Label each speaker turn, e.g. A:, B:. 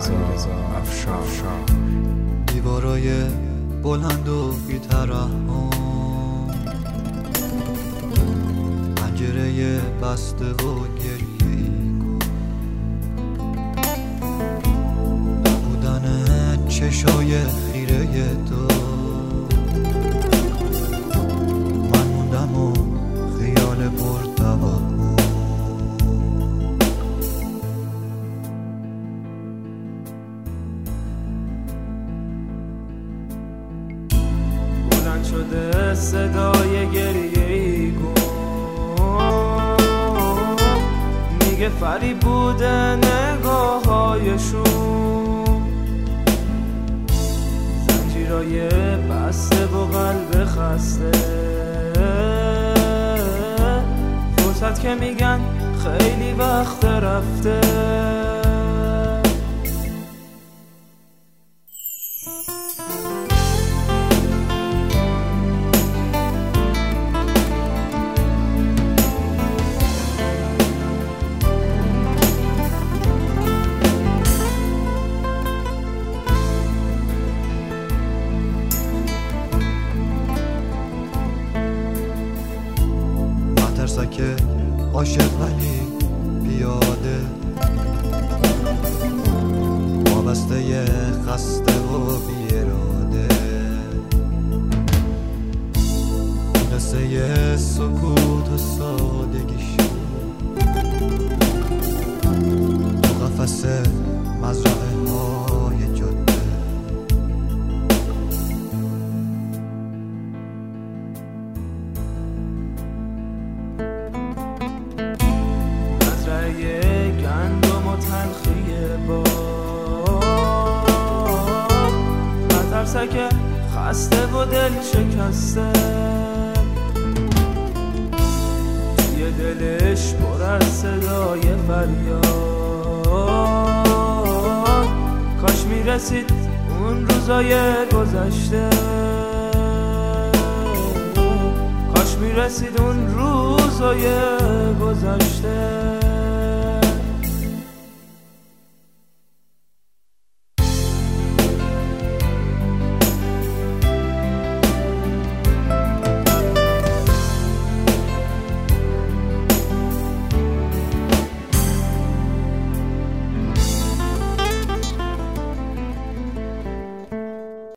A: افشار.
B: دیوارای بلند و بی‌ترحم، پنجره بسته و گریه‌ای کن، نبودن چشای خیره تو، من موندم و خیال پرتوهم.
C: بلند شده صدای گریه‌ای کن، میگه فریب بوده نگاه‌هایشون، زنجیرای بسته و قلب خسته، فرصت که میگن خیلی وقت رفته.
B: که عاشق ولی پیاده، وابسته خسته و بی‌اراده، قصه سکوت و سادگیشو تو قفس مزرعه های جاده.
C: گندم و تلخی باد، مترسک خسته و دل شکسته، توی دلش پر از صدای فریاد. کاش میرسید اون روزای گذشته، کاش میرسید اون روزای گذشته.